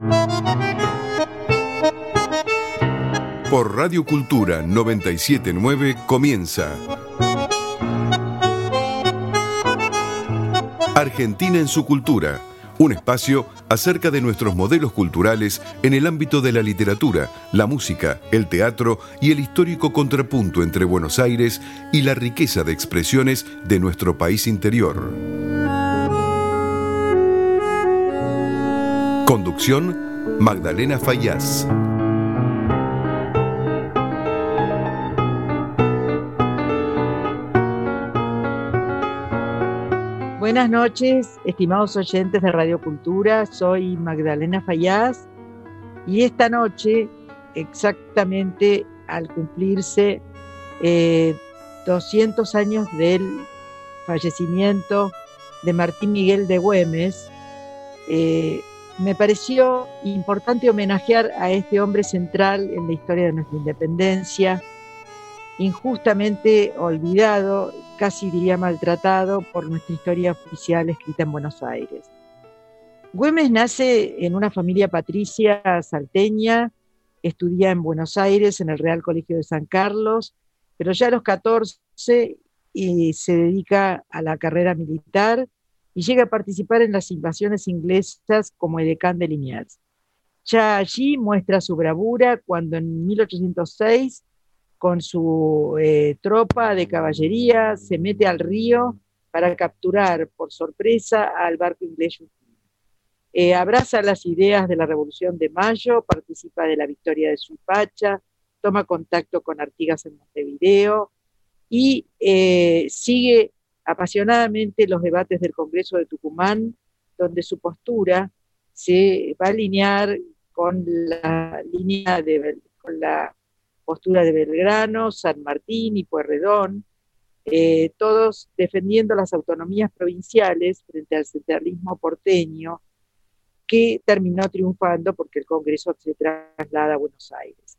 Por Radio Cultura 979 comienza Argentina en su cultura, un espacio acerca de nuestros modelos culturales en el ámbito de la literatura, la música, el teatro y el histórico contrapunto entre Buenos Aires y la riqueza de expresiones de nuestro país interior. Conducción, Magdalena Fayaz. Buenas noches, estimados oyentes de Radio Cultura, soy Magdalena Fayaz y esta noche, exactamente al cumplirse 200 años del fallecimiento de Martín Miguel de Güemes, me pareció importante homenajear a este hombre central en la historia de nuestra independencia, injustamente olvidado, casi diría maltratado por nuestra historia oficial escrita en Buenos Aires. Güemes nace en una familia patricia salteña, estudia en Buenos Aires en el Real Colegio de San Carlos, pero ya a los 14 se dedica a la carrera militar y llega a participar en las invasiones inglesas como edecán de Liniers. Ya allí muestra su bravura cuando en 1806 con su tropa de caballería, se mete al río para capturar por sorpresa al barco inglés. Abraza las ideas de la Revolución de Mayo, participa de la victoria de Suipacha, toma contacto con Artigas en Montevideo y sigue apasionadamente los debates del Congreso de Tucumán, donde su postura se va a alinear con la postura de Belgrano, San Martín y Pueyrredón, todos defendiendo las autonomías provinciales frente al centralismo porteño, que terminó triunfando porque el Congreso se traslada a Buenos Aires.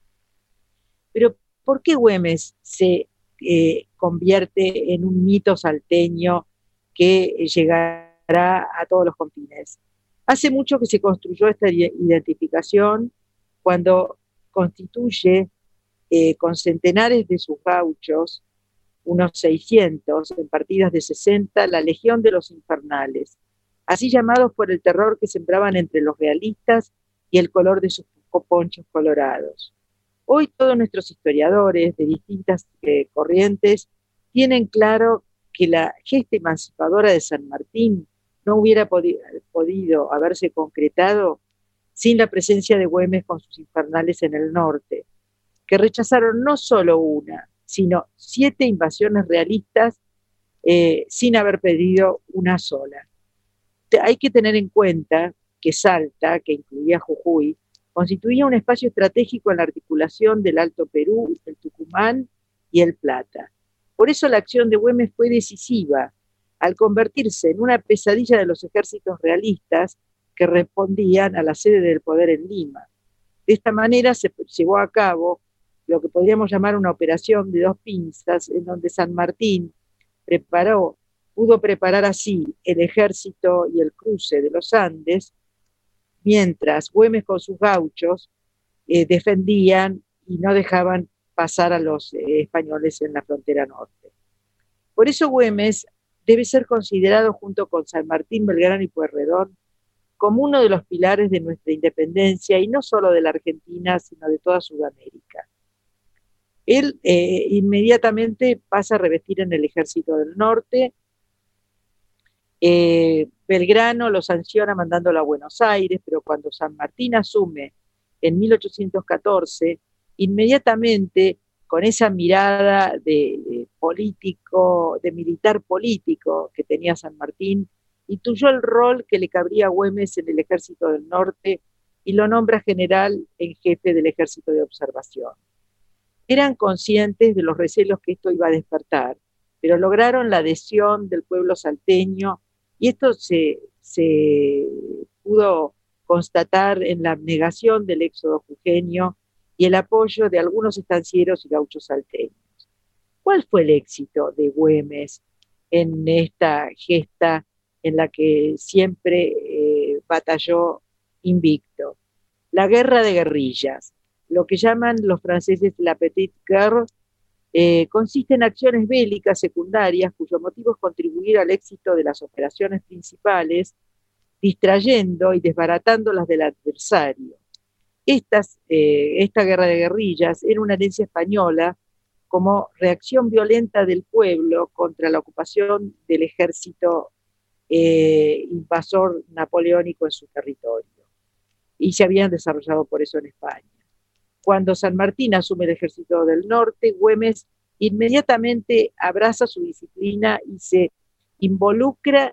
Pero, ¿por qué Güemes se convierte en un mito salteño que llegará a todos los confines? Hace mucho que se construyó esta identificación cuando constituye con centenares de sus gauchos, unos 600, en partidas de 60, la Legión de los Infernales, así llamados por el terror que sembraban entre los realistas y el color de sus ponchos colorados. Hoy todos nuestros historiadores de distintas corrientes tienen claro que la gesta emancipadora de San Martín no hubiera podido haberse concretado sin la presencia de Güemes con sus infernales en el norte, que rechazaron no solo una, sino 7 invasiones realistas sin haber pedido una sola. Hay que tener en cuenta que Salta, que incluía Jujuy, constituía un espacio estratégico en la articulación del Alto Perú, el Tucumán y el Plata. Por eso la acción de Güemes fue decisiva, al convertirse en una pesadilla de los ejércitos realistas que respondían a la sede del poder en Lima. De esta manera se llevó a cabo lo que podríamos llamar una operación de 2 pinzas, en donde San Martín pudo preparar así el ejército y el cruce de los Andes, mientras Güemes con sus gauchos defendían y no dejaban pasar a los españoles en la frontera norte. Por eso Güemes debe ser considerado junto con San Martín, Belgrano y Pueyrredón como uno de los pilares de nuestra independencia, y no solo de la Argentina, sino de toda Sudamérica. Él inmediatamente pasa a revestir en el Ejército del Norte. Belgrano lo sanciona mandándolo a Buenos Aires, pero cuando San Martín asume en 1814, inmediatamente con esa mirada de militar político que tenía San Martín, intuyó el rol que le cabría a Güemes en el Ejército del Norte y lo nombra general en jefe del Ejército de Observación. Eran conscientes de los recelos que esto iba a despertar, pero lograron la adhesión del pueblo salteño, y esto se pudo constatar en la abnegación del éxodo jujeño y el apoyo de algunos estancieros y gauchos salteños. ¿Cuál fue el éxito de Güemes en esta gesta en la que siempre batalló invicto. La guerra de guerrillas, lo que llaman los franceses la petite guerre, consiste en acciones bélicas secundarias cuyo motivo es contribuir al éxito de las operaciones principales, distrayendo y desbaratando las del adversario. Esta guerra de guerrillas era una herencia española como reacción violenta del pueblo contra la ocupación del ejército invasor napoleónico en su territorio. Y se habían desarrollado por eso en España. Cuando San Martín asume el ejército del norte, Güemes inmediatamente abraza su disciplina y se involucra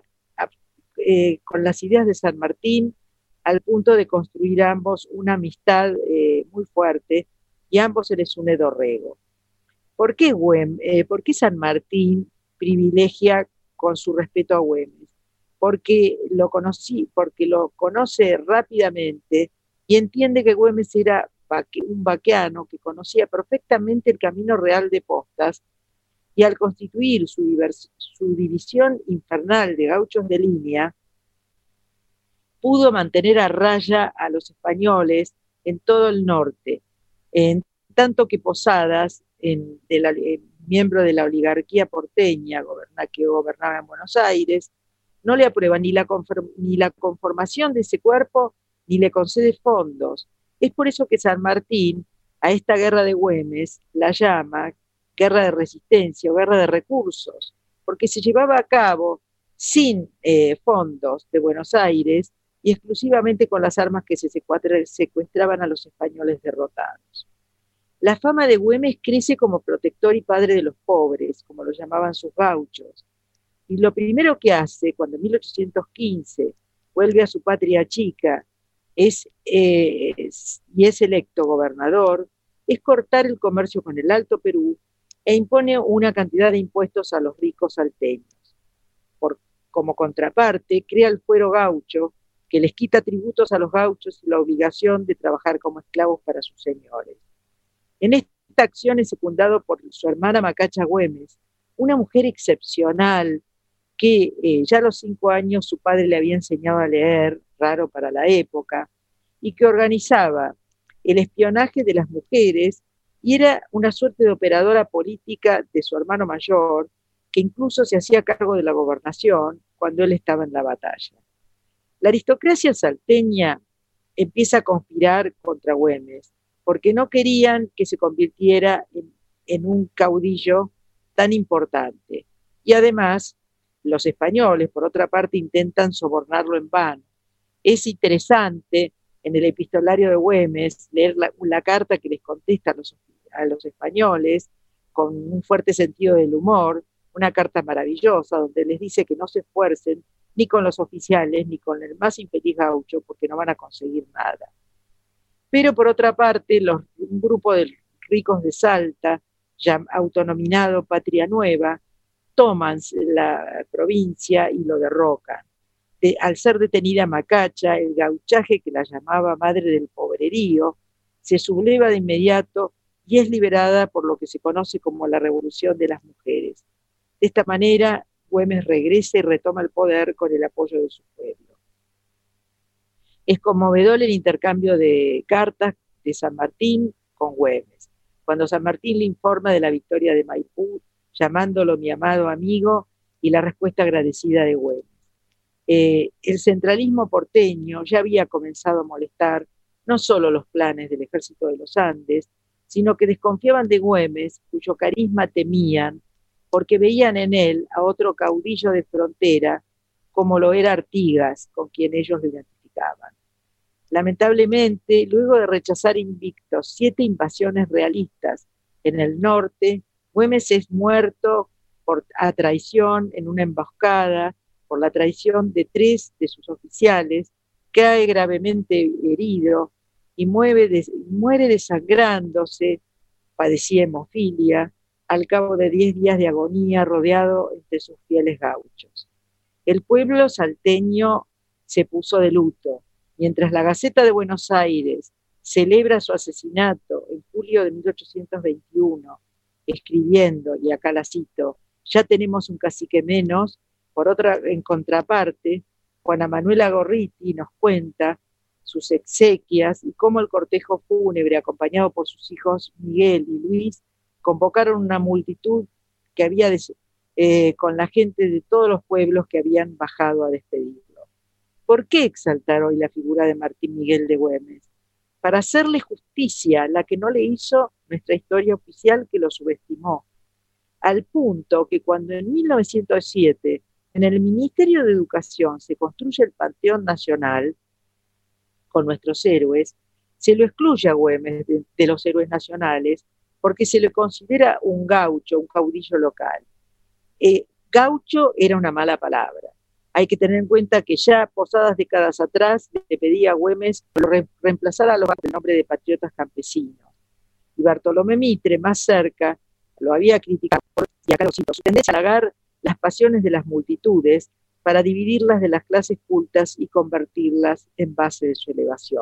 con las ideas de San Martín al punto de construir ambos una amistad muy fuerte, y a ambos se les une Dorrego. ¿Por qué San Martín privilegia con su respeto a Güemes? Porque lo conoce rápidamente y entiende que Güemes era un vaqueano que conocía perfectamente el camino real de postas, y al constituir su división infernal de gauchos de línea, pudo mantener a raya a los españoles en todo el norte, en tanto que Posadas, miembro de la oligarquía porteña que gobernaba en Buenos Aires, no le aprueba ni la conformación de ese cuerpo, ni le concede fondos. Es por eso que San Martín a esta guerra de Güemes la llama guerra de resistencia o guerra de recursos, porque se llevaba a cabo sin fondos de Buenos Aires y exclusivamente con las armas que se secuestraban a los españoles derrotados. La fama de Güemes crece como protector y padre de los pobres, como lo llamaban sus gauchos. Y lo primero que hace, cuando en 1815 vuelve a su patria chica y es electo gobernador, es cortar el comercio con el Alto Perú e impone una cantidad de impuestos a los ricos salteños. Como contraparte, crea el fuero gaucho, que les quita tributos a los gauchos y la obligación de trabajar como esclavos para sus señores. En esta acción es secundado por su hermana Macacha Güemes, una mujer excepcional que ya a los 5 años su padre le había enseñado a leer, raro para la época, y que organizaba el espionaje de las mujeres y era una suerte de operadora política de su hermano mayor, que incluso se hacía cargo de la gobernación cuando él estaba en la batalla. La aristocracia salteña empieza a conspirar contra Güemes, porque no querían que se convirtiera en un caudillo tan importante. Y además, los españoles, por otra parte, intentan sobornarlo en vano. Es interesante en el epistolario de Güemes leer la carta que les contesta a los españoles con un fuerte sentido del humor, una carta maravillosa donde les dice que no se esfuercen ni con los oficiales ni con el más infeliz gaucho porque no van a conseguir nada. Pero por otra parte, un grupo de ricos de Salta, ya autonominado Patria Nueva, toman la provincia y lo derrocan. Al ser detenida Macacha, el gauchaje que la llamaba madre del pobrerío, se subleva de inmediato y es liberada por lo que se conoce como la Revolución de las Mujeres. De esta manera, Güemes regresa y retoma el poder con el apoyo de su pueblo. Es conmovedor el intercambio de cartas de San Martín con Güemes. Cuando San Martín le informa de la victoria de Maipú, llamándolo mi amado amigo, y la respuesta agradecida de Güemes. El centralismo porteño ya había comenzado a molestar no solo los planes del Ejército de los Andes, sino que desconfiaban de Güemes, cuyo carisma temían, porque veían en él a otro caudillo de frontera, como lo era Artigas, con quien ellos lo identificaban. Lamentablemente, luego de rechazar invictos 7 invasiones realistas en el norte, Güemes es muerto a traición en una emboscada, por la traición de 3 de sus oficiales, cae gravemente herido y muere desangrándose, padecía hemofilia, al cabo de 10 días de agonía rodeado entre sus fieles gauchos. El pueblo salteño se puso de luto, mientras la Gaceta de Buenos Aires celebra su asesinato en julio de 1821, escribiendo, y acá la cito, ya tenemos un cacique menos. En contraparte, Juana Manuela Gorriti nos cuenta sus exequias y cómo el cortejo fúnebre, acompañado por sus hijos Miguel y Luis, convocaron una multitud que había con la gente de todos los pueblos que habían bajado a despedirlo. ¿Por qué exaltar hoy la figura de Martín Miguel de Güemes? Para hacerle justicia a la que no le hizo nuestra historia oficial, que lo subestimó, al punto que cuando en 1907 en el Ministerio de Educación se construye el Panteón Nacional con nuestros héroes, se lo excluye a Güemes de los héroes nacionales porque se le considera un gaucho, un caudillo local. Gaucho era una mala palabra. Hay que tener en cuenta que ya posadas décadas atrás le pedía a Güemes reemplazar a los el nombre de patriotas campesinos. Y Bartolomé Mitre, más cerca, lo había criticado, y acá lo cito, su tendencia a halagar las pasiones de las multitudes para dividirlas de las clases cultas y convertirlas en base de su elevación.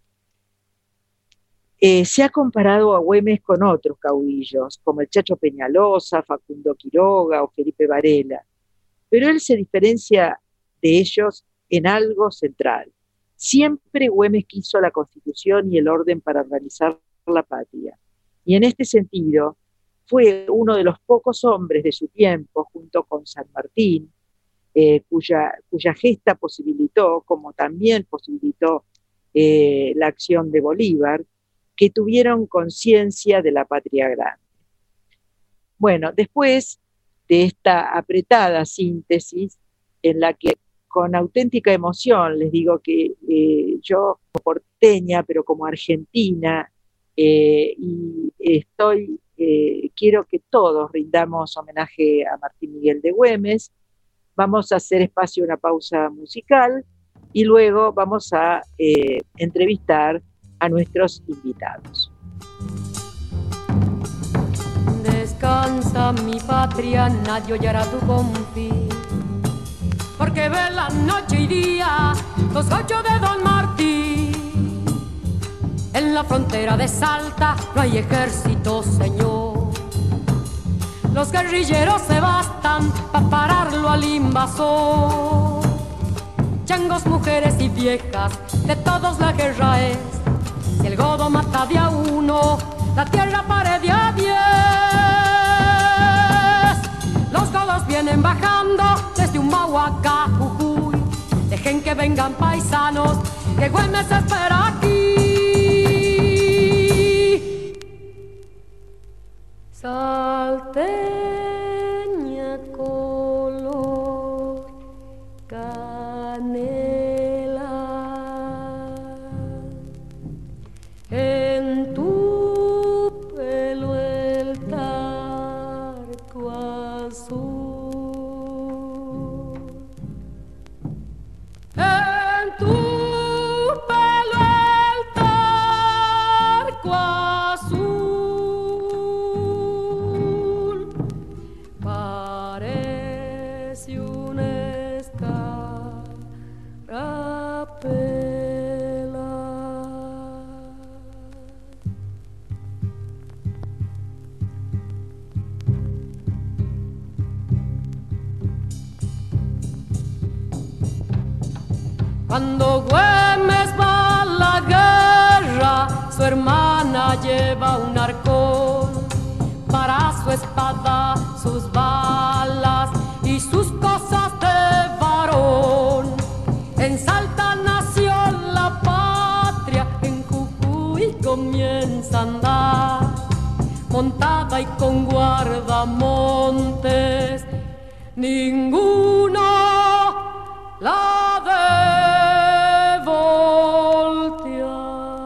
Se ha comparado a Güemes con otros caudillos, como el Chacho Peñalosa, Facundo Quiroga o Felipe Varela, pero él se diferencia de ellos en algo central. Siempre Güemes quiso la Constitución y el orden para organizar la patria, y en este sentido fue uno de los pocos hombres de su tiempo, junto con San Martín, cuya gesta posibilitó, como también posibilitó la acción de Bolívar, que tuvieron conciencia de la patria grande. Bueno, después de esta apretada síntesis, en la que con auténtica emoción les digo que yo como porteña, pero como argentina, y quiero que todos rindamos homenaje a Martín Miguel de Güemes. Vamos a hacer espacio a una pausa musical y luego vamos a entrevistar a nuestros invitados. Descansa mi patria, nadie oyará tu confín, porque vela noche y día los gauchos de Don Martín. En la frontera de Salta no hay ejército, señor. Los guerrilleros se bastan para pararlo al invasor. Changos, mujeres y viejas, de todos la guerra es. Si el godo mata de a uno, la tierra pare de a 10. Los godos vienen bajando desde Humahuaca, Jujuy. Dejen que vengan paisanos, que Güemes espera aquí. Salteña color canela, en tu pelo el tarco azul, en tu pelo el tarco azul. Cuando Güemes va a la guerra, su hermana lleva un arcón para su espada, sus balas y sus cosas de varón. En Salta nació la patria, en Jujuy comienza a andar, montada y con guardamontes, ninguno la de voltear.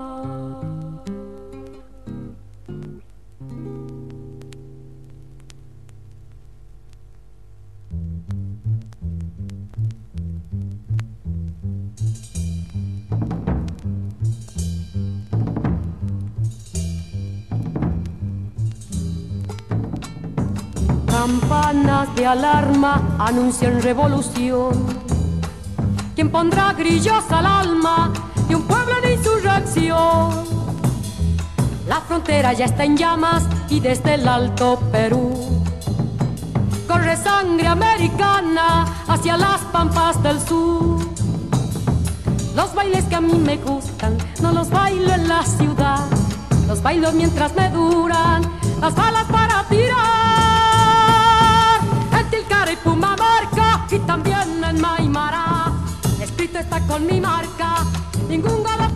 Campanas de alarma anuncian revolución. ¿Quién pondrá grillos al alma de un pueblo en insurrección? La frontera ya está en llamas y desde el Alto Perú corre sangre americana hacia las pampas del sur. Los bailes que a mí me gustan, no los bailo en la ciudad. Los bailo mientras me duran las balas para tirar. En Tilcara y Pumamarca y también en Maimará, escrito está con mi marca, ningún galo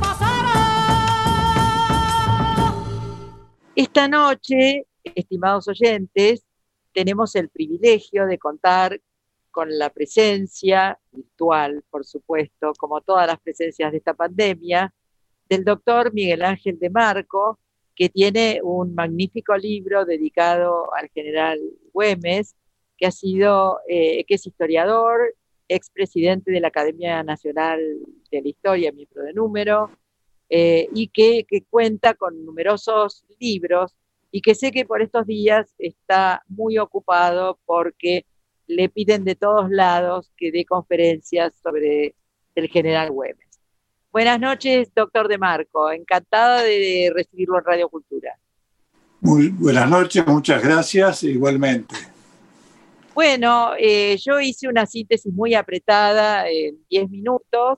pasará. Esta noche, estimados oyentes, tenemos el privilegio de contar con la presencia virtual, por supuesto, como todas las presencias de esta pandemia, del doctor Miguel Ángel de Marco, que tiene un magnífico libro dedicado al general Güemes, que es historiador, expresidente de la Academia Nacional de la Historia, miembro de número, y que cuenta con numerosos libros, y que sé que por estos días está muy ocupado porque le piden de todos lados que dé conferencias sobre el general Güemes. Buenas noches, doctor de Marco. Encantada de recibirlo en Radio Cultura. Muy buenas noches, muchas gracias, igualmente. Bueno, yo hice una síntesis muy apretada en 10 minutos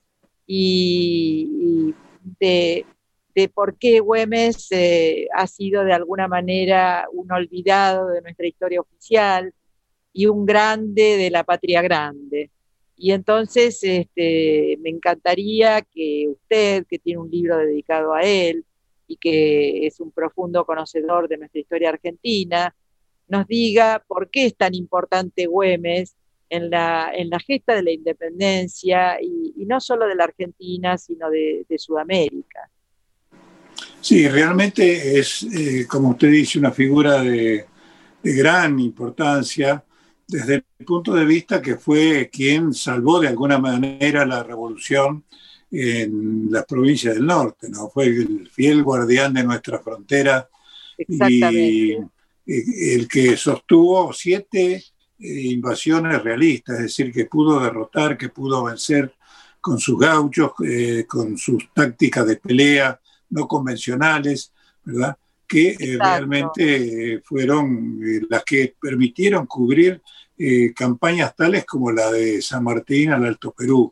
y de por qué Güemes ha sido de alguna manera un olvidado de nuestra historia oficial y un grande de la patria grande. Y entonces me encantaría que usted, que tiene un libro dedicado a él y que es un profundo conocedor de nuestra historia argentina, nos diga por qué es tan importante Güemes en la gesta de la independencia y no solo de la Argentina, sino de Sudamérica. Sí, realmente es, como usted dice, una figura de gran importancia desde el punto de vista que fue quien salvó de alguna manera la revolución en las provincias del norte, ¿no? Fue el fiel guardián de nuestra frontera y el que sostuvo 7 invasiones realistas, es decir, que pudo derrotar, que pudo vencer con sus gauchos, con sus tácticas de pelea no convencionales, ¿verdad? Que realmente fueron las que permitieron cubrir campañas tales como la de San Martín al Alto Perú,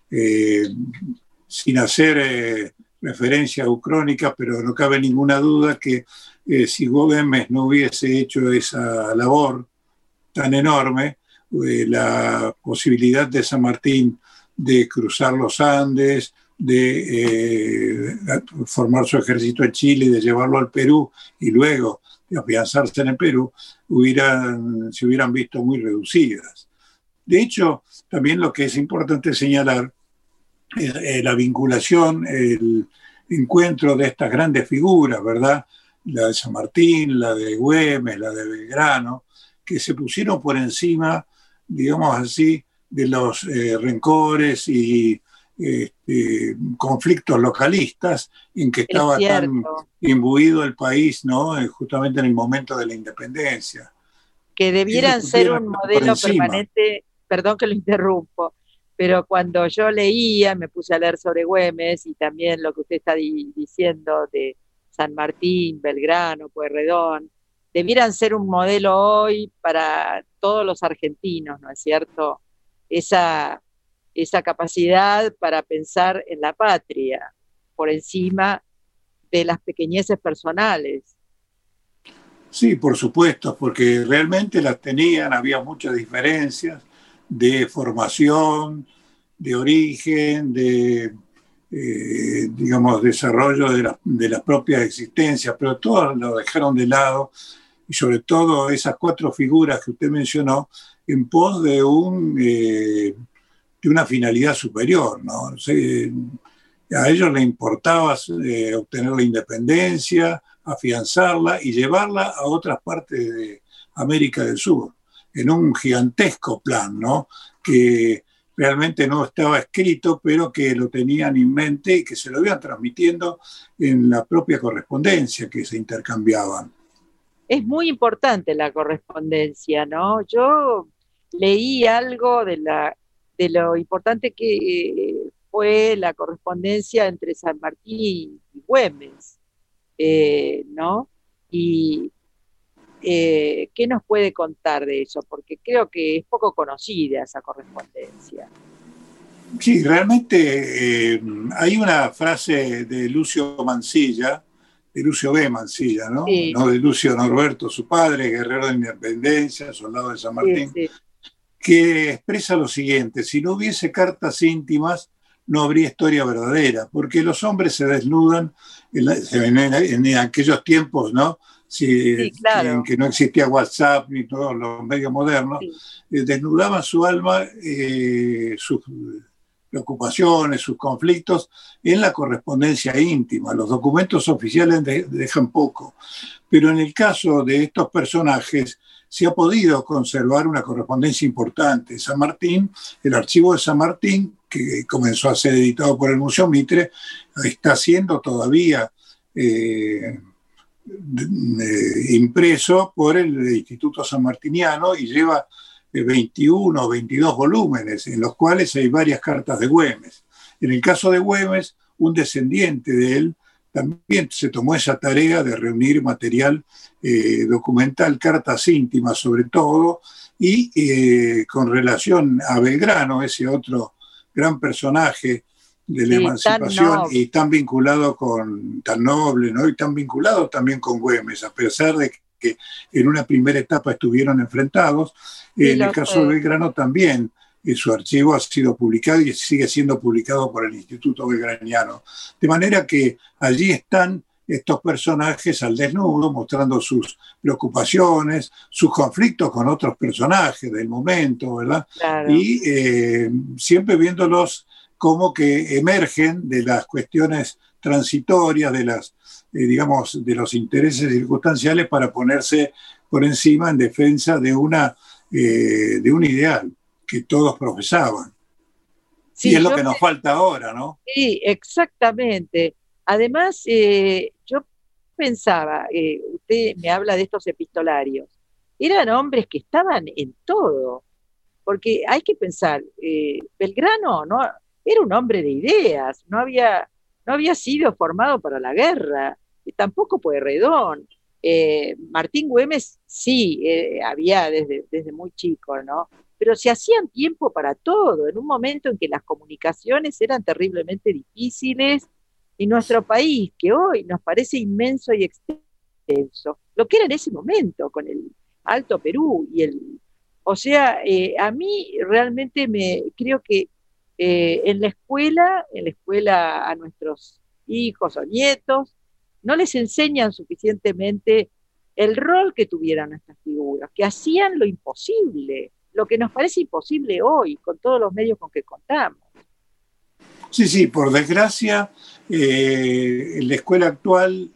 sin hacer referencia a Ucrónica, pero no cabe ninguna duda que si Güemes no hubiese hecho esa labor tan enorme, la posibilidad de San Martín de cruzar los Andes, de formar su ejército en Chile y de llevarlo al Perú y luego de afianzarse en el Perú, se hubieran visto muy reducidas. De hecho, también lo que es importante señalar es la vinculación, el encuentro de estas grandes figuras, ¿verdad? La de San Martín, la de Güemes, la de Belgrano, que se pusieron por encima, digamos así, de los rencores y conflictos localistas en que estaba tan imbuido el país, ¿no? Justamente en el momento de la independencia. Que debieran ser un modelo permanente, perdón que lo interrumpo, pero cuando yo leía, me puse a leer sobre Güemes y también lo que usted está diciendo de San Martín, Belgrano, Pueyrredón, debieran ser un modelo hoy para todos los argentinos, ¿no es cierto? Esa capacidad para pensar en la patria por encima de las pequeñeces personales. Sí, por supuesto, porque realmente las tenían, había muchas diferencias de formación, de origen, de digamos, desarrollo de la propia existencia, pero todas lo dejaron de lado, y sobre todo esas 4 figuras que usted mencionó, en pos de una finalidad superior, ¿no? A ellos les importaba obtener la independencia, afianzarla y llevarla a otras partes de América del Sur, en un gigantesco plan, ¿no? Que realmente no estaba escrito, pero que lo tenían en mente y que se lo iban transmitiendo en la propia correspondencia que se intercambiaban. Es muy importante la correspondencia, ¿no? Yo leí algo de lo importante que fue la correspondencia entre San Martín y Güemes, ¿no? Y ¿qué nos puede contar de eso? Porque creo que es poco conocida esa correspondencia. Sí, realmente hay una frase de Lucio Mansilla, de Lucio B. Mansilla, ¿no? Sí, No de Lucio Norberto, su padre, guerrero de Independencia, soldado de San sí, Martín, sí, que expresa lo siguiente: si no hubiese cartas íntimas, no habría historia verdadera, porque los hombres se desnudan en aquellos tiempos, ¿no? sí, En claro, que no existía WhatsApp ni todos los medios modernos, sí, desnudaban su alma, sus preocupaciones, sus conflictos en la correspondencia íntima. Los documentos oficiales dejan poco, pero en el caso de estos personajes se ha podido conservar una correspondencia importante. San Martín, el archivo de San Martín, que comenzó a ser editado por el Museo Mitre, está siendo todavía impreso por el Instituto San Martiniano y lleva 21 o 22 volúmenes, en los cuales hay varias cartas de Güemes. En el caso de Güemes, un descendiente de él también se tomó esa tarea de reunir material documental, cartas íntimas sobre todo, y con relación a Belgrano, ese otro gran personaje de la sí, tan emancipación noble. y tan noble, ¿no? Y tan vinculado también con Güemes, a pesar de que en una primera etapa estuvieron enfrentados. Sí, En el lo caso de sé. Belgrano también, su archivo ha sido publicado y sigue siendo publicado por el Instituto Belgraniano. De manera que allí están estos personajes al desnudo, mostrando sus preocupaciones, sus conflictos con otros personajes del momento, ¿verdad? Claro. Y siempre viéndolos como que emergen de las cuestiones transitorias, digamos, de los intereses circunstanciales para ponerse por encima en defensa de un ideal que todos profesaban. Y Sí, es lo que nos falta ahora, ¿no? sí, exactamente. Además, yo pensaba, usted me habla de estos epistolarios, eran hombres que estaban en todo, porque hay que pensar, Belgrano no era un hombre de ideas, no había sido formado para la guerra, y tampoco Pueyrredón. Martín Güemes sí, había desde muy chico, ¿no? Pero se hacían tiempo para todo, en un momento en que las comunicaciones eran terriblemente difíciles, y nuestro país, que hoy nos parece inmenso y extenso, lo que era en ese momento, con el Alto Perú y o sea, a mí realmente creo que en la escuela a nuestros hijos o nietos, no les enseñan suficientemente el rol que tuvieran estas figuras, que hacían lo imposible, lo que nos parece imposible hoy, con todos los medios con que contamos. Sí, sí, por desgracia, en la escuela actual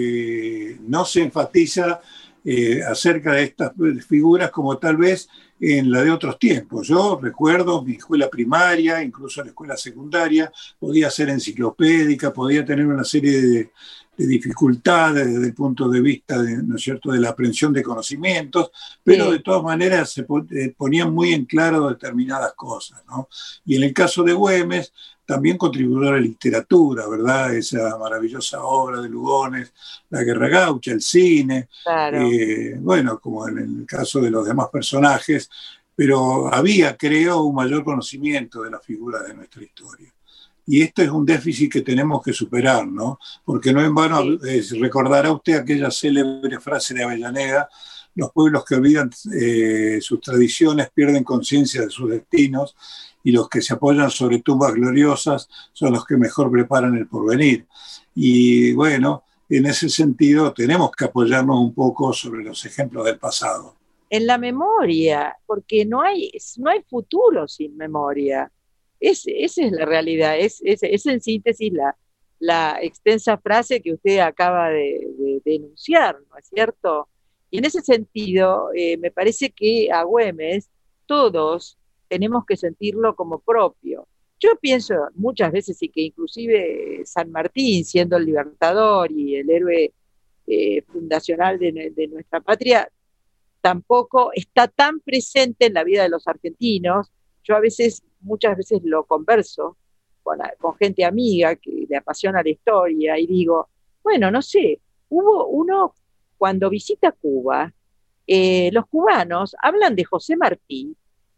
no se enfatiza acerca de estas figuras como tal vez en la de otros tiempos. Yo recuerdo mi escuela primaria, incluso la escuela secundaria, podía ser enciclopédica, podía tener una serie de dificultades desde el punto de vista ¿no es cierto?, de la aprehensión de conocimientos, pero de Sí, todas maneras se ponían muy en claro determinadas cosas, ¿no? Y en el caso de Güemes, también contribuyó a la literatura, ¿verdad? Esa maravillosa obra de Lugones, La Guerra Gaucha, el cine, claro. bueno, como en el caso de los demás personajes, pero había, creo, un mayor conocimiento de las figuras de nuestra historia. Y esto es un déficit que tenemos que superar, ¿no? Porque no en vano Sí. recordará usted aquella célebre frase de Avellaneda: los pueblos que olvidan sus tradiciones pierden conciencia de sus destinos, y los que se apoyan sobre tumbas gloriosas son los que mejor preparan el porvenir. Y bueno, en ese sentido tenemos que apoyarnos un poco sobre los ejemplos del pasado. En la memoria, porque no hay futuro sin memoria. Esa es la realidad, es en síntesis la extensa frase que usted acaba de enunciar, ¿no es cierto? Y en ese sentido, me parece que a Güemes todos tenemos que sentirlo como propio. Yo pienso muchas veces y que inclusive San Martín, siendo el libertador y el héroe fundacional de nuestra patria, tampoco está tan presente en la vida de los argentinos. Yo muchas veces lo converso con gente amiga que le apasiona la historia y digo, bueno, no sé, hubo uno cuando visita Cuba, los cubanos hablan de José Martí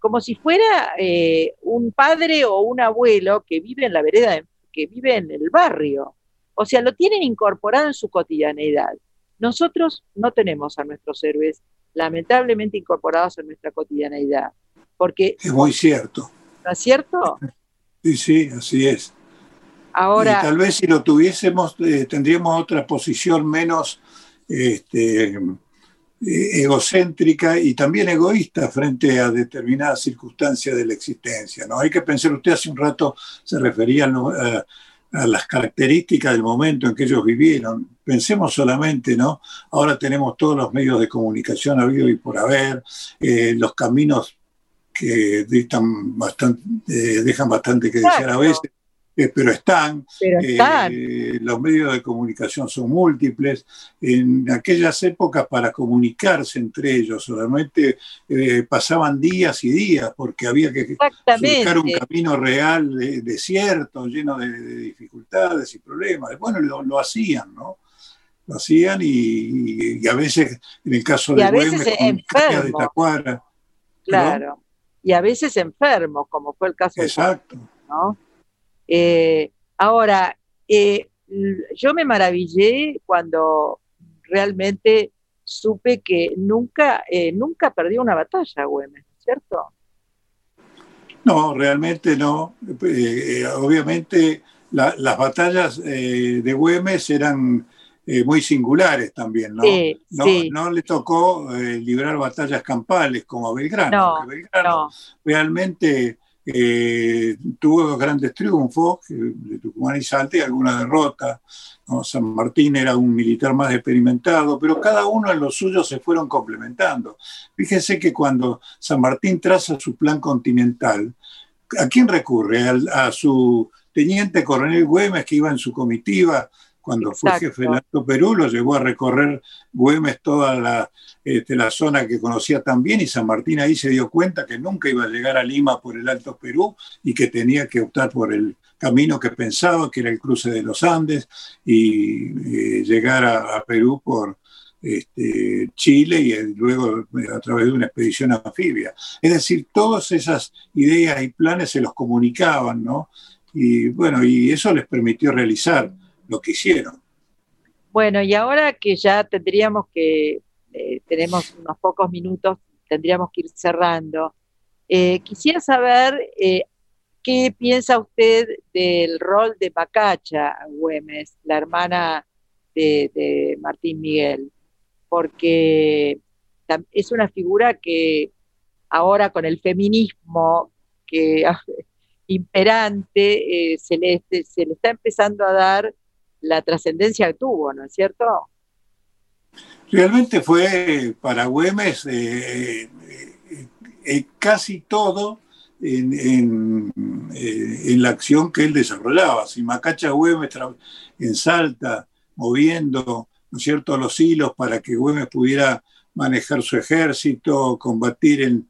como si fuera un padre o un abuelo que vive en la vereda, que vive en el barrio. O sea, lo tienen incorporado en su cotidianeidad. Nosotros no tenemos a nuestros héroes lamentablemente incorporados en nuestra cotidianeidad. Porque, es muy cierto. ¿no es cierto? Sí, sí, así es. Ahora, y tal vez si lo tuviésemos, tendríamos otra posición menos egocéntrica y también egoísta frente a determinadas circunstancias de la existencia, ¿no? Hay que pensar, usted hace un rato se refería a las características del momento en que ellos vivieron. Pensemos solamente, ¿no? Ahora tenemos todos los medios de comunicación habido y por haber, los caminos que dejan bastante que desear a veces, pero están. Los medios de comunicación son múltiples. En aquellas épocas, para comunicarse entre ellos, solamente pasaban días y días, porque había que buscar un camino real desierto, lleno de dificultades y problemas. Bueno, lo hacían, ¿no? Lo hacían y a veces, en el caso de Güemes, con Caña de Tacuara. Claro. ¿No? Y a veces enfermos, como fue el caso Exacto. de Güemes, ¿no? Ahora, yo me maravillé cuando realmente supe que nunca perdió una batalla Güemes, ¿cierto? No, realmente no. Obviamente las batallas de Güemes eran muy singulares también, ¿no? Sí, no le tocó librar batallas campales como a Belgrano, porque Belgrano realmente tuvo dos grandes triunfos, de Tucumán y Salta, y alguna derrota, ¿no? San Martín era un militar más experimentado, pero cada uno en lo suyo se fueron complementando. Fíjense que cuando San Martín traza su plan continental, ¿a quién recurre? A su teniente coronel Güemes, que iba en su comitiva cuando fue jefe del Alto Perú, lo llevó a recorrer Güemes toda la zona que conocía tan bien, y San Martín ahí se dio cuenta que nunca iba a llegar a Lima por el Alto Perú y que tenía que optar por el camino que pensaba, que era el cruce de los Andes, y llegar a Perú por Chile y luego a través de una expedición anfibia. Es decir, todas esas ideas y planes se los comunicaban, ¿no? Y bueno, y eso les permitió realizar lo que hicieron. Bueno, y ahora que ya tenemos unos pocos minutos, tendríamos que ir cerrando. Quisiera saber qué piensa usted del rol de Macacha Güemes, la hermana de Martín Miguel, porque es una figura que ahora con el feminismo que imperante se le está empezando a dar la trascendencia que tuvo, ¿no es cierto? Realmente fue para Güemes casi todo en la acción que él desarrollaba. Si Macacha Güemes en Salta, moviendo, ¿no es cierto?, los hilos para que Güemes pudiera manejar su ejército, combatir en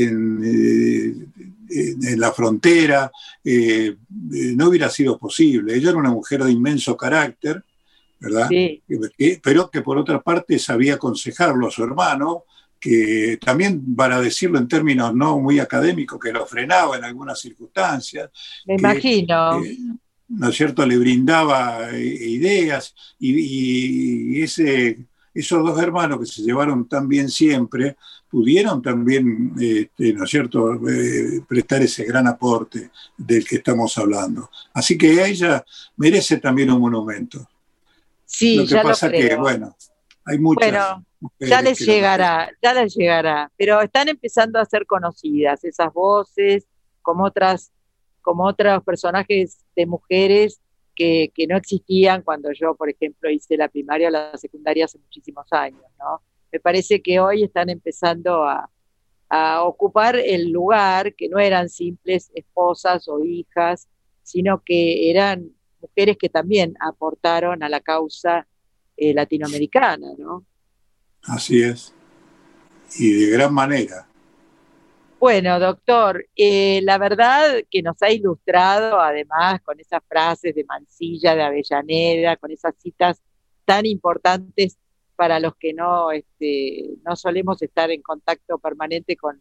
la frontera, no hubiera sido posible. Ella era una mujer de inmenso carácter, ¿verdad? Sí. Pero que por otra parte sabía aconsejarlo a su hermano, que también, para decirlo en términos no muy académicos, que lo frenaba en algunas circunstancias. Me imagino. ¿No es cierto?, le brindaba ideas, y esos dos hermanos que se llevaron tan bien siempre, pudieron también, ¿no es cierto?, prestar ese gran aporte del que estamos hablando. Así que ella merece también un monumento. Sí, lo que ya pasa lo creo. Que, bueno, hay muchas. Bueno, ya les llegará, pero están empezando a ser conocidas esas voces, como otros personajes de mujeres que no existían cuando yo, por ejemplo, hice la primaria o la secundaria hace muchísimos años, ¿no? Me parece que hoy están empezando a ocupar el lugar, que no eran simples esposas o hijas, sino que eran mujeres que también aportaron a la causa latinoamericana, ¿no? Así es, y de gran manera. Bueno, doctor, la verdad que nos ha ilustrado, además, con esas frases de Mansilla, de Avellaneda, con esas citas tan importantes para los que no solemos estar en contacto permanente con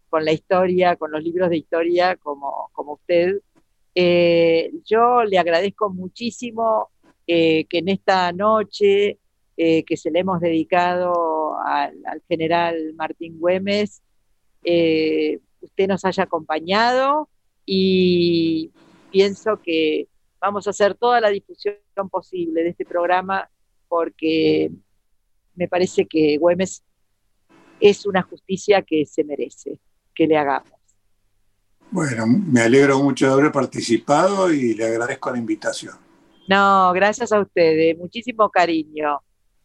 la historia, con los libros de historia como usted. Yo le agradezco muchísimo que en esta noche que se le hemos dedicado al general Martín Güemes, usted nos haya acompañado, y pienso que vamos a hacer toda la difusión posible de este programa, porque me parece que Güemes es una justicia que se merece que le hagamos. Bueno, me alegro mucho de haber participado y le agradezco la invitación. No, gracias a ustedes, muchísimo cariño.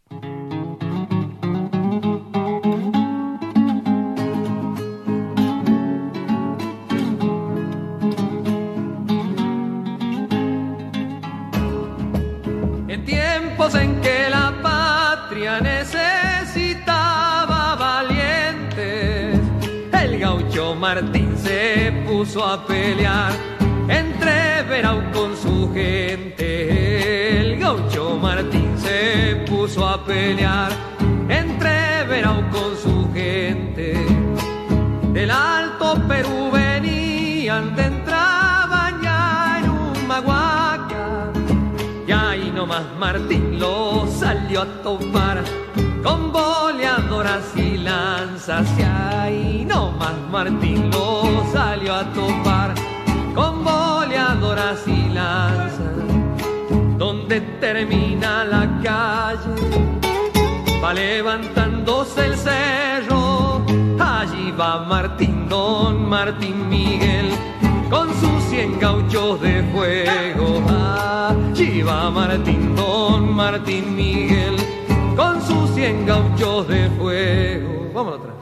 En tiempos en que la patria necesitaba valientes, el gaucho Martín se puso a pelear entre Verao con su gente. El gaucho Martín se puso a pelear entre Verao con su gente. Del Alto Perú venían, entraban ya en Humahuaca, y ahí nomás Martín lo salió a topar con boleadoras y lanzas. Y ahí nomás Martín lo salió a topar con boleadoras y lanzas. Donde termina la calle va levantándose el cerro, allí va Martín, don Martín Miguel, con sus 100 gauchos de fuego. Allí va Martín, don Martín Miguel, con sus 100 gauchos de fuego. Vámonos atrás.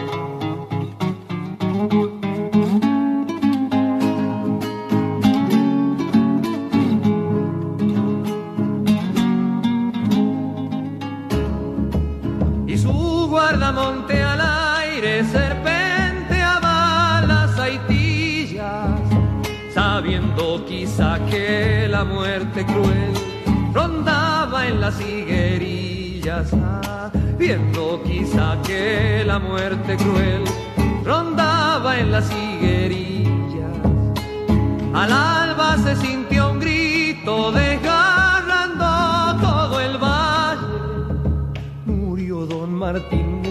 Y su guardamonte al aire serpenteaba las aitillas, sabiendo quizá que la muerte cruel rondaba en las higuerillas, viendo quizá que la muerte cruel rondaba en las higuerillas. Al alba se sintió un grito desgarrando todo el valle. Murió don Martín,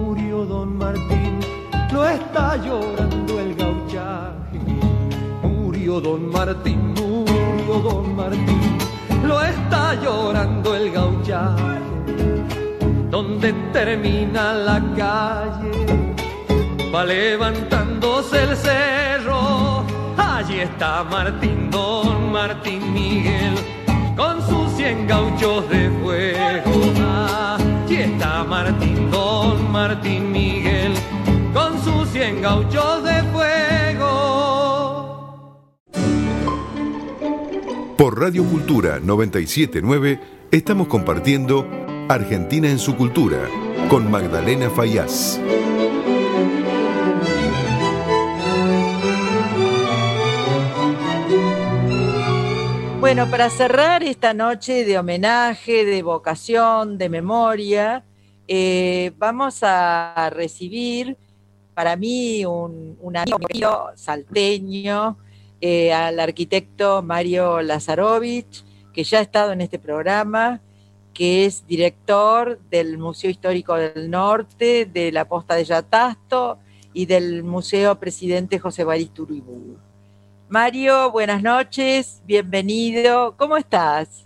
no está llorando el gauchaje. Murió don Martín, lo está llorando el gauchaje. Donde termina la calle va levantándose el cerro, allí está Martín, don Martín Miguel, con sus 100 gauchos de fuego. Allí está Martín, don Martín Miguel, con sus 100 gauchos de fuego. Por Radio Cultura 97.9 estamos compartiendo Argentina en su cultura con Magdalena Fayaz. Bueno, para cerrar esta noche de homenaje, de evocación, de memoria, vamos a recibir, para mí, un amigo salteño, al arquitecto Mario Lazarovich, que ya ha estado en este programa, que es director del Museo Histórico del Norte, de la Posta de Yatasto y del Museo Presidente José Evaristo Uriburu. Mario, buenas noches, bienvenido, ¿cómo estás?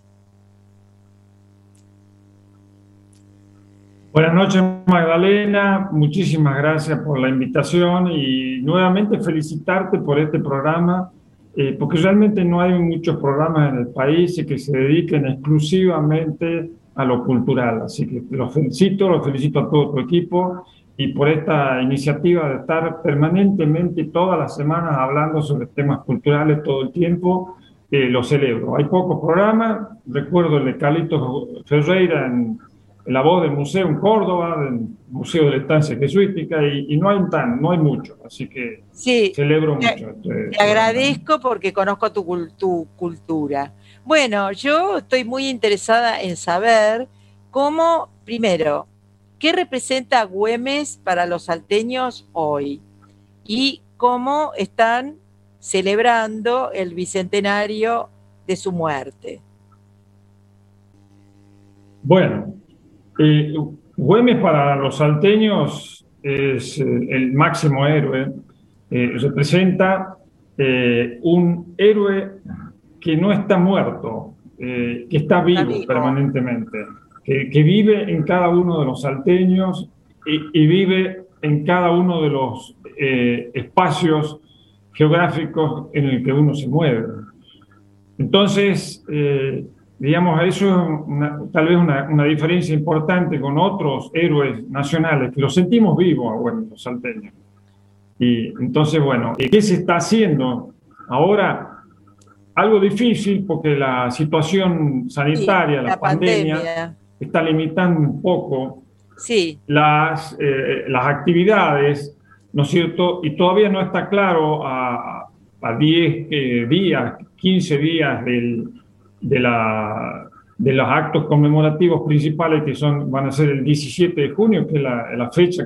Buenas noches, Magdalena, muchísimas gracias por la invitación y nuevamente felicitarte por este programa, porque realmente no hay muchos programas en el país que se dediquen exclusivamente a lo cultural, así que los felicito a todo tu equipo y por esta iniciativa de estar permanentemente todas las semanas hablando sobre temas culturales todo el tiempo, lo celebro. Hay pocos programas, recuerdo el de Carlitos Ferreira en La Voz del Museo en Córdoba, del Museo de la Estancia Jesuítica, y no hay mucho, así que sí, celebro mucho. Te agradezco porque conozco tu cultura. Bueno, yo estoy muy interesada en saber cómo, primero, ¿qué representa Güemes para los salteños hoy? y cómo están celebrando el bicentenario de su muerte. Bueno, Güemes para los salteños es el máximo héroe. Representa un héroe que no está muerto, que está vivo permanentemente, que vive en cada uno de los salteños y vive en cada uno de los espacios geográficos en el que uno se mueve. Entonces, digamos, eso es tal vez una diferencia importante con otros héroes nacionales, que los sentimos vivos, bueno, los salteños. Y entonces, bueno, ¿qué se está haciendo ahora? Algo difícil porque la situación sanitaria, la pandemia, está limitando un poco las actividades, ¿no es cierto? Y todavía no está claro a 10 días, 15 días de los actos conmemorativos principales que van a ser el 17 de junio, que es la fecha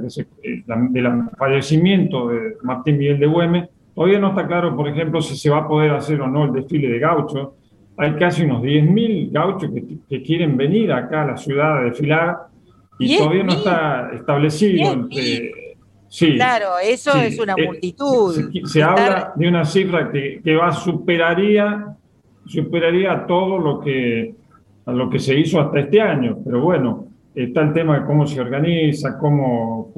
del fallecimiento de Martín Miguel de Güemes. Todavía no está claro, por ejemplo, si se va a poder hacer o no el desfile de gauchos. Hay casi unos 10.000 gauchos que quieren venir acá a la ciudad a desfilar y todavía no está establecido. Sí, claro, eso es una multitud. Se habla de una cifra que superaría a todo lo que se hizo hasta este año. Pero bueno, está el tema de cómo se organiza, cómo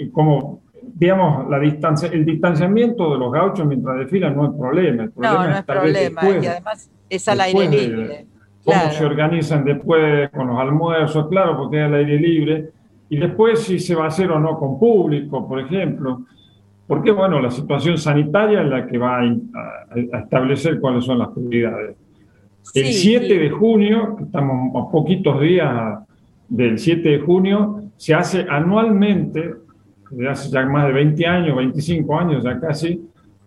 digamos, el distanciamiento de los gauchos mientras desfilan no es problema. El problema no es problema, y además es al aire libre. Cómo se organizan después con los almuerzos, claro, porque es al aire libre. Y después si se va a hacer o no con público, por ejemplo. Porque, bueno, la situación sanitaria es la que va a establecer cuáles son las prioridades. El 7 de junio, estamos a poquitos días del 7 de junio, se hace anualmente, desde hace ya más de 20 años, 25 años ya casi,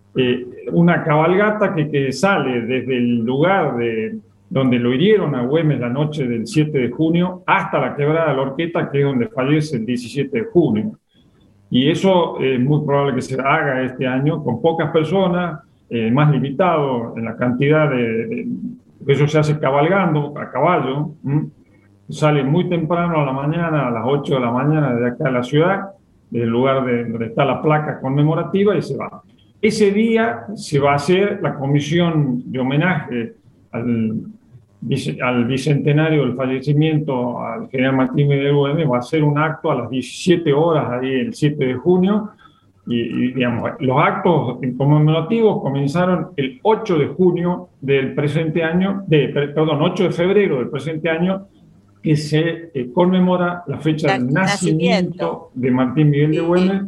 una cabalgata que sale desde el lugar donde lo hirieron a Güemes la noche del 7 de junio hasta la Quebrada de la Horqueta, que es donde fallece el 17 de junio. Y eso es muy probable que se haga este año con pocas personas, más limitado en la cantidad eso se hace cabalgando, a caballo. Sale muy temprano a la mañana, a las 8 de la mañana de acá de la ciudad, del lugar donde está la placa conmemorativa, y se va. Ese día se va a hacer la comisión de homenaje al bicentenario del fallecimiento al general Martín Miguel de Güemes. Va a ser un acto a las 17 horas, ahí el 7 de junio, y digamos, los actos conmemorativos comenzaron el 8 de junio del presente año, 8 de febrero del presente año, que se conmemora la fecha del nacimiento de Martín Miguel de Güemes.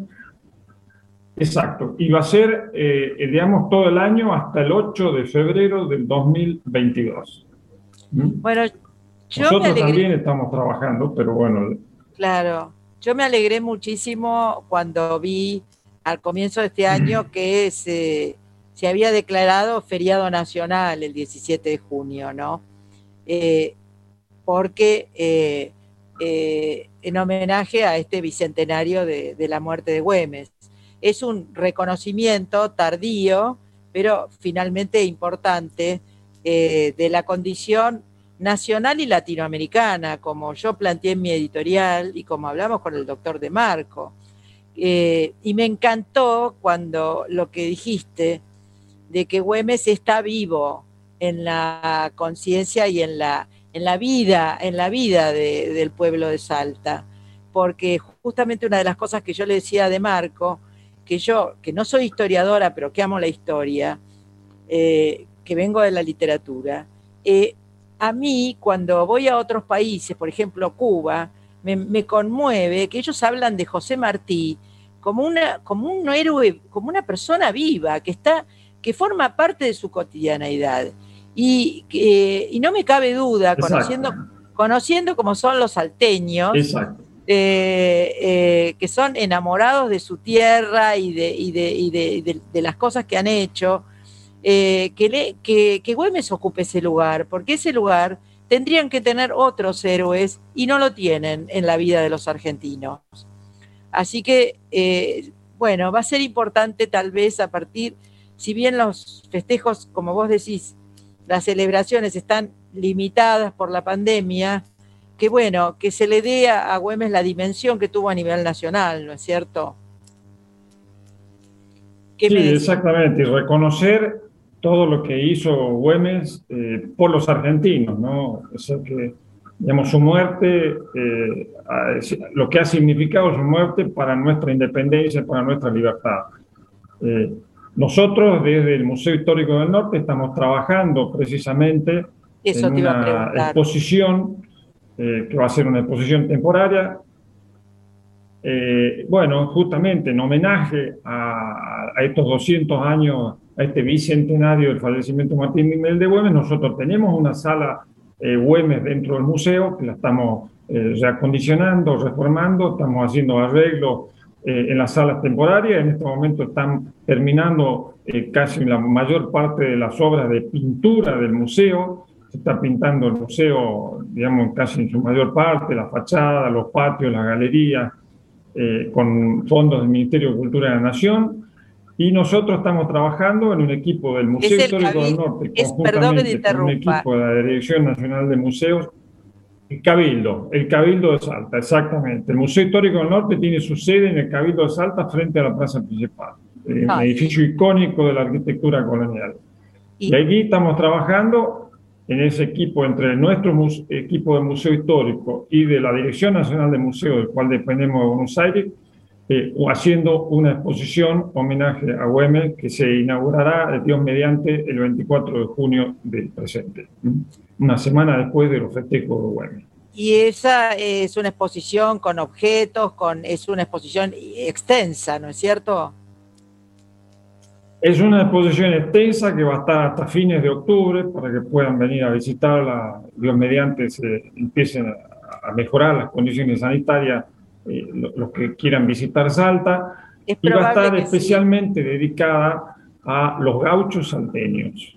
Exacto, y va a ser, digamos, todo el año hasta el 8 de febrero del 2022. Bueno, nosotros también estamos trabajando, pero bueno. Claro, yo me alegré muchísimo cuando vi al comienzo de este año que se había declarado feriado nacional el 17 de junio, ¿no? Porque en homenaje a este bicentenario de la muerte de Güemes. Es un reconocimiento tardío, pero finalmente importante, de la condición nacional y latinoamericana, como yo planteé en mi editorial y como hablamos con el doctor De Marco. Y me encantó cuando lo que dijiste, de que Güemes está vivo en la conciencia y en la vida del pueblo de Salta, porque justamente una de las cosas que yo le decía a De Marco, que yo, que no soy historiadora, pero que amo la historia, que vengo de la literatura, a mí cuando voy a otros países, por ejemplo Cuba, me conmueve que ellos hablan de José Martí como un héroe, como una persona viva, que forma parte de su cotidianeidad. Y no me cabe duda, conociendo como son los salteños, que son enamorados de su tierra y de las cosas que han hecho, que Güemes ocupe ese lugar, porque ese lugar tendrían que tener otros héroes y no lo tienen en la vida de los argentinos. Así que, bueno, va a ser importante tal vez a partir, si bien los festejos, como vos decís, las celebraciones están limitadas por la pandemia, que bueno, que se le dé a Güemes la dimensión que tuvo a nivel nacional, ¿no es cierto? Sí, exactamente, y reconocer todo lo que hizo Güemes por los argentinos, ¿no? O sea que, digamos, su muerte, lo que ha significado su muerte para nuestra independencia, para nuestra libertad. Nosotros, desde el Museo Histórico del Norte, estamos trabajando precisamente en una exposición, que va a ser una exposición temporaria, bueno, justamente en homenaje a estos 200 años, a este bicentenario del fallecimiento de Martín Miguel de Güemes. Nosotros tenemos una sala Güemes dentro del museo, que la estamos reacondicionando, reformando, estamos haciendo arreglos en las salas temporarias. En este momento están terminando casi la mayor parte de las obras de pintura del museo. Se está pintando el museo, digamos, casi en su mayor parte, la fachada, los patios, las galerías, con fondos del Ministerio de Cultura de la Nación, y nosotros estamos trabajando en un equipo del Museo Histórico del Norte, conjuntamente con un equipo de la Dirección Nacional de Museos, el Cabildo de Salta, exactamente. El Museo Histórico del Norte tiene su sede en el Cabildo de Salta, frente a la plaza principal, un edificio icónico de la arquitectura colonial. Y allí estamos trabajando en ese equipo, entre nuestro equipo de Museo Histórico y de la Dirección Nacional de Museos, del cual dependemos de Buenos Aires, haciendo una exposición homenaje a Güemes que se inaugurará, Dios mediante, el 24 de junio del presente, una semana después de los festejos de Güemes. Y esa es una exposición con objetos, es una exposición extensa, ¿no es cierto? Es una exposición extensa que va a estar hasta fines de octubre para que puedan venir a visitarla, Dios mediante, se empiecen a mejorar las condiciones sanitarias, los que quieran visitar Salta, y va a estar especialmente dedicada a los gauchos salteños.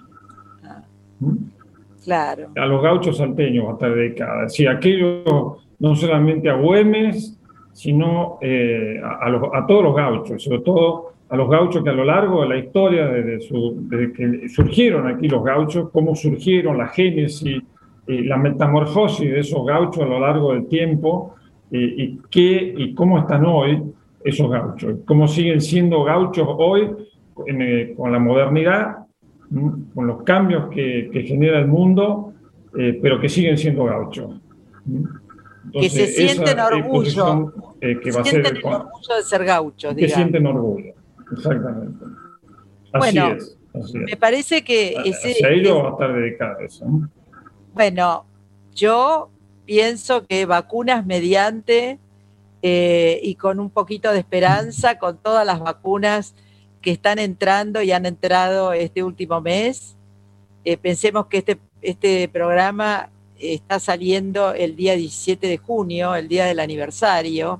Claro. A los gauchos salteños va a estar dedicada. Sí, aquello no solamente a Güemes, sino a todos los gauchos, sobre todo a los gauchos que a lo largo de la historia, desde que surgieron aquí los gauchos, cómo surgieron, la génesis, la metamorfosis de esos gauchos a lo largo del tiempo, y cómo están hoy esos gauchos, cómo siguen siendo gauchos hoy con la modernidad, con los cambios que genera el mundo, pero que siguen siendo gauchos. Entonces, que se sienten orgullo, que va a ser orgullo de ser gauchos. Que sienten orgullo, exactamente. Así bueno, es. Me parece que a ello va a estar dedicado eso. Bueno, yo pienso que vacunas mediante, y con un poquito de esperanza, con todas las vacunas que están entrando y han entrado este último mes. Pensemos que este programa está saliendo el día 17 de junio, el día del aniversario.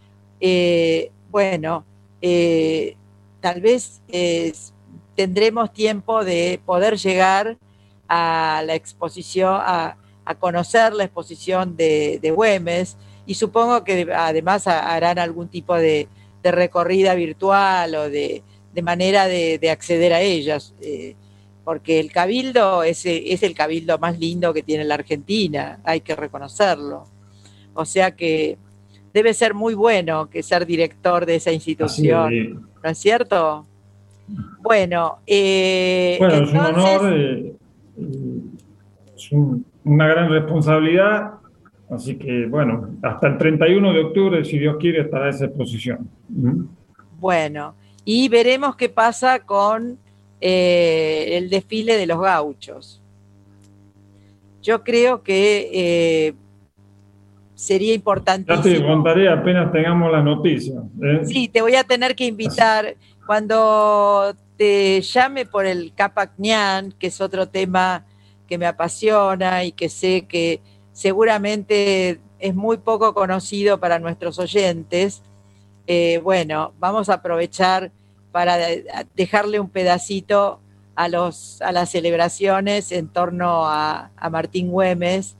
Tal vez tendremos tiempo de poder llegar a la exposición, a conocer la exposición de Güemes, y supongo que además harán algún tipo de recorrida virtual o de manera de acceder a ellas, porque el Cabildo es el Cabildo más lindo que tiene la Argentina, hay que reconocerlo. O sea que debe ser muy bueno que ser director de esa institución, ¿no es cierto? Bueno, entonces, es un honor, es una gran responsabilidad, así que bueno, hasta el 31 de octubre, si Dios quiere, estará esa exposición. Bueno, y veremos qué pasa con el desfile de los gauchos. Yo creo que sería importantísimo. Ya te contaré apenas tengamos la noticia. Sí, te voy a tener que invitar cuando te llame por el Capac Ñan, que es otro tema que me apasiona y que sé que seguramente es muy poco conocido para nuestros oyentes. Bueno, vamos a aprovechar para dejarle un pedacito a las celebraciones en torno a Martín Güemes,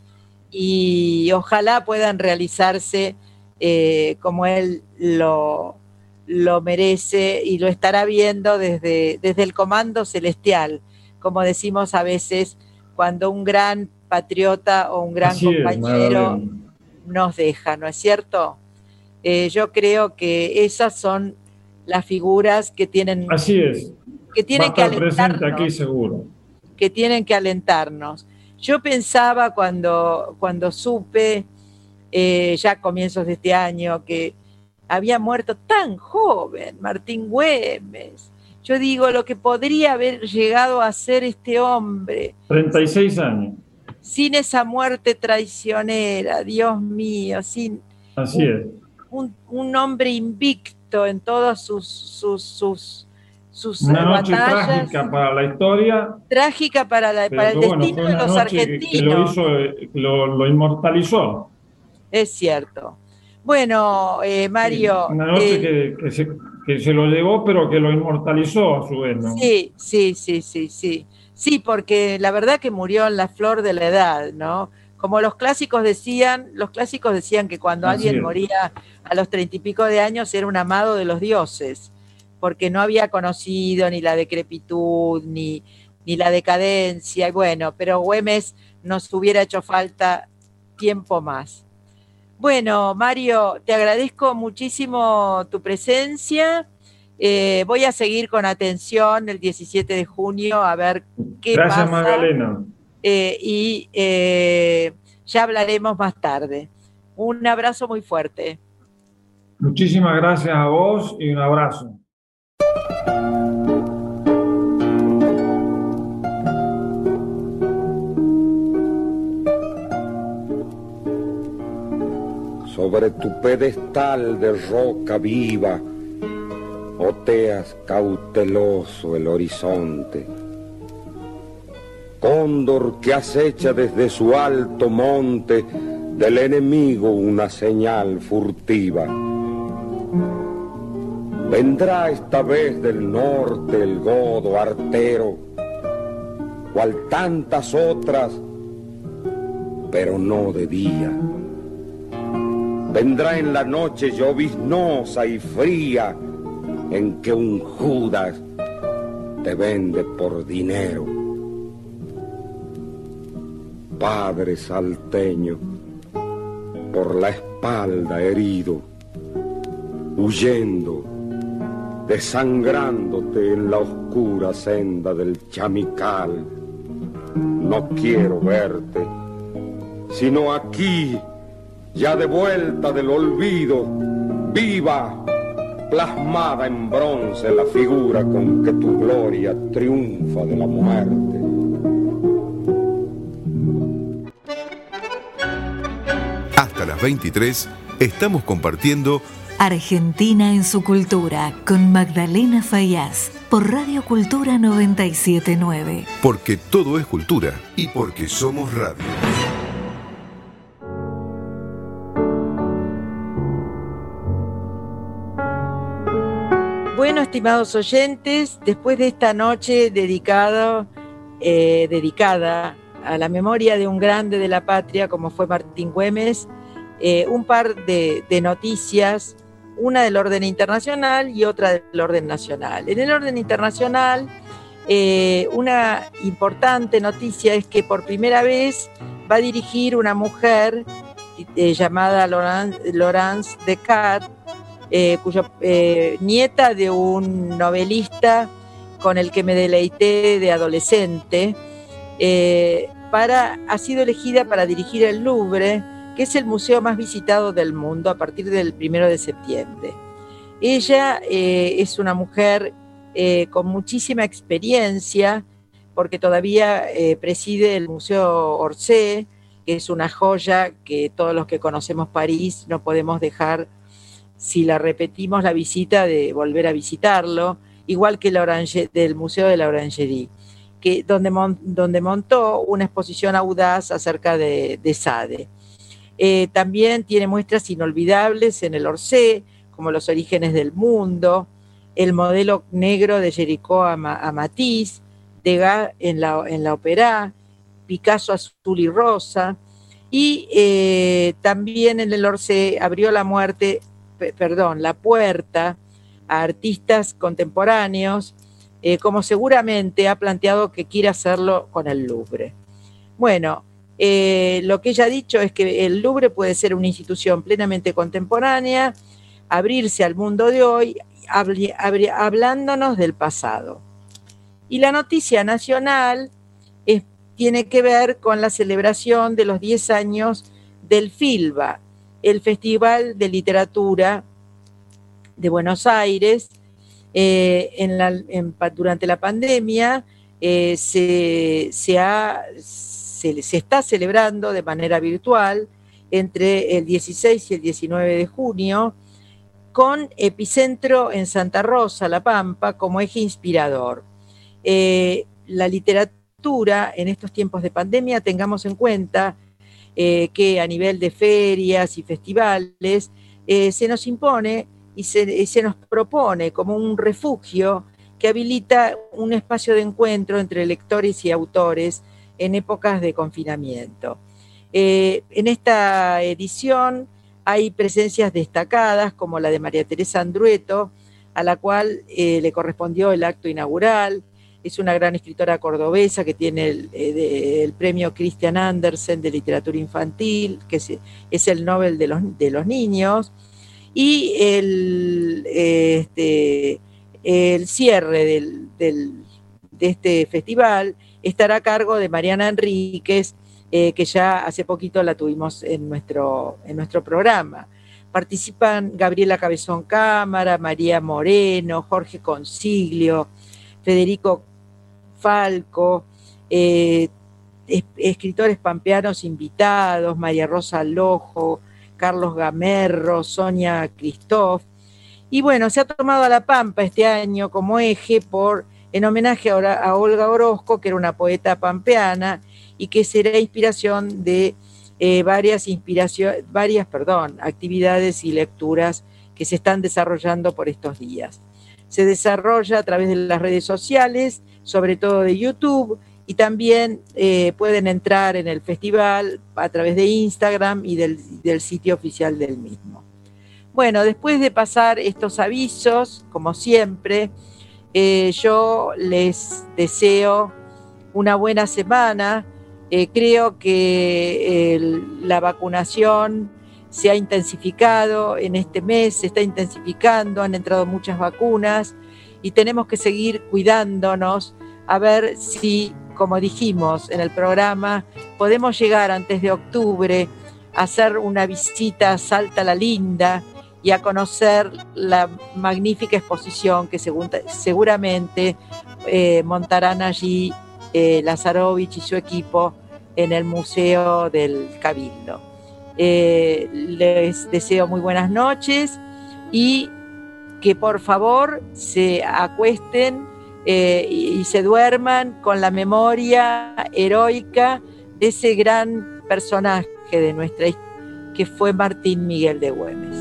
y ojalá puedan realizarse como él lo lo merece y lo estará viendo desde el comando celestial, como decimos a veces cuando un gran patriota o un gran compañero nos deja, ¿no es cierto? Yo creo que esas son las figuras que tienen... Así es. Que tienen que alentarnos. Presente aquí seguro. Que tienen que alentarnos. Yo pensaba cuando supe, ya a comienzos de este año, que había muerto tan joven Martín Güemes. Yo digo, lo que podría haber llegado a ser este hombre. 36 años. Sin esa muerte traicionera, Dios mío, sin... Así es. Un hombre invicto en todas sus una noche batallas. Trágica para la historia. Trágica para el destino de los argentinos. Que lo inmortalizó. Es cierto. Bueno, Mario. Una noche que se lo llevó, pero que lo inmortalizó a su vez, ¿no? Sí. Sí, porque la verdad que murió en la flor de la edad, ¿no? Como los clásicos decían que cuando alguien moría a los 30 y pico de años era un amado de los dioses, porque no había conocido ni la decrepitud, ni la decadencia, y bueno, pero Güemes nos hubiera hecho falta tiempo más. Bueno, Mario, te agradezco muchísimo tu presencia. Voy a seguir con atención el 17 de junio a ver qué pasa. Gracias, Magdalena. Y ya hablaremos más tarde. Un abrazo muy fuerte. Muchísimas gracias a vos y un abrazo. Sobre tu pedestal de roca viva, oteas cauteloso el horizonte. Cóndor que acecha desde su alto monte, del enemigo una señal furtiva. Vendrá esta vez del norte el godo artero, cual tantas otras, pero no de día. Vendrá en la noche lloviznosa y fría, en que un Judas te vende por dinero. Padre salteño, por la espalda herido, huyendo, desangrándote en la oscura senda del Chamical, no quiero verte, sino aquí, ya de vuelta del olvido, viva, plasmada en bronce la figura con que tu gloria triunfa de la muerte. Hasta las 23 estamos compartiendo Argentina en su cultura con Magdalena Fayaz por Radio Cultura 97.9. Porque todo es cultura y porque somos radio. Bueno, estimados oyentes, después de esta noche dedicada a la memoria de un grande de la patria como fue Martín Güemes, un par de noticias, una del orden internacional y otra del orden nacional. En el orden internacional, una importante noticia es que por primera vez va a dirigir una mujer llamada Laurence Descartes, nieta de un novelista con el que me deleité de adolescente, ha sido elegida para dirigir el Louvre, que es el museo más visitado del mundo a partir del 1 de septiembre. Ella es una mujer con muchísima experiencia, porque todavía preside el Museo Orsay, que es una joya que todos los que conocemos París no podemos dejar, si la repetimos la visita, de volver a visitarlo, igual que del Museo de la Orangerie, donde montó una exposición audaz acerca de Sade. También tiene muestras inolvidables en el Orsay, como Los orígenes del mundo, el modelo negro de Jericó a Matisse, Degas en la Opéra, Picasso azul y rosa, y también en el Orsay abrió la puerta a artistas contemporáneos, como seguramente ha planteado que quiere hacerlo con el Louvre. Bueno, lo que ella ha dicho es que el Louvre puede ser una institución plenamente contemporánea, abrirse al mundo de hoy, hablándonos del pasado. Y la noticia nacional tiene que ver con la celebración de los 10 años del FILBA, el Festival de Literatura de Buenos Aires. Durante la pandemia se está celebrando de manera virtual entre el 16 y el 19 de junio, con epicentro en Santa Rosa, La Pampa, como eje inspirador. La literatura en estos tiempos de pandemia, tengamos en cuenta que a nivel de ferias y festivales se nos impone y se nos propone como un refugio que habilita un espacio de encuentro entre lectores y autores en épocas de confinamiento. En esta edición hay presencias destacadas como la de María Teresa Andrueto, a la cual le correspondió el acto inaugural. Es una gran escritora cordobesa que tiene el premio Christian Andersen de literatura infantil, que es el Nobel de los niños. Y el cierre de este festival estará a cargo de Mariana Enríquez, que ya hace poquito la tuvimos en nuestro programa. Participan Gabriela Cabezón Cámara, María Moreno, Jorge Consiglio, Federico Falco, escritores pampeanos invitados, María Rosa Lojo, Carlos Gamerro, Sonia Christoph. Y bueno, se ha tomado a La Pampa este año como eje en homenaje a Olga Orozco, que era una poeta pampeana y que será inspiración de varias actividades y lecturas que se están desarrollando por estos días. Se desarrolla a través de las redes sociales, sobre todo de YouTube, y también pueden entrar en el festival a través de Instagram y del sitio oficial del mismo. Bueno, después de pasar estos avisos, como siempre, yo les deseo una buena semana. Creo que la vacunación se ha intensificado en este mes, se está intensificando, han entrado muchas vacunas y tenemos que seguir cuidándonos a ver si, como dijimos en el programa, podemos llegar antes de octubre a hacer una visita a Salta la Linda y a conocer la magnífica exposición que seguramente montarán allí Lazarovich y su equipo en el Museo del Cabildo. Les deseo muy buenas noches y que por favor se acuesten y se duerman con la memoria heroica de ese gran personaje de nuestra historia que fue Martín Miguel de Güemes.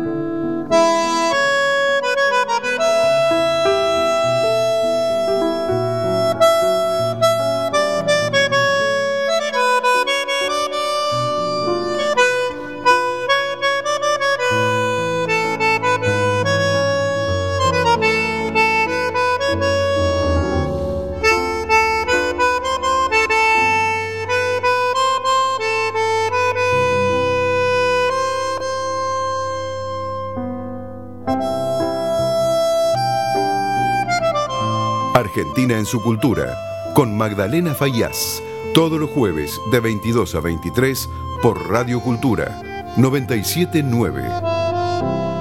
Argentina en su cultura, con Magdalena Fayaz, todos los jueves de 22 a 23 por Radio Cultura 97.9.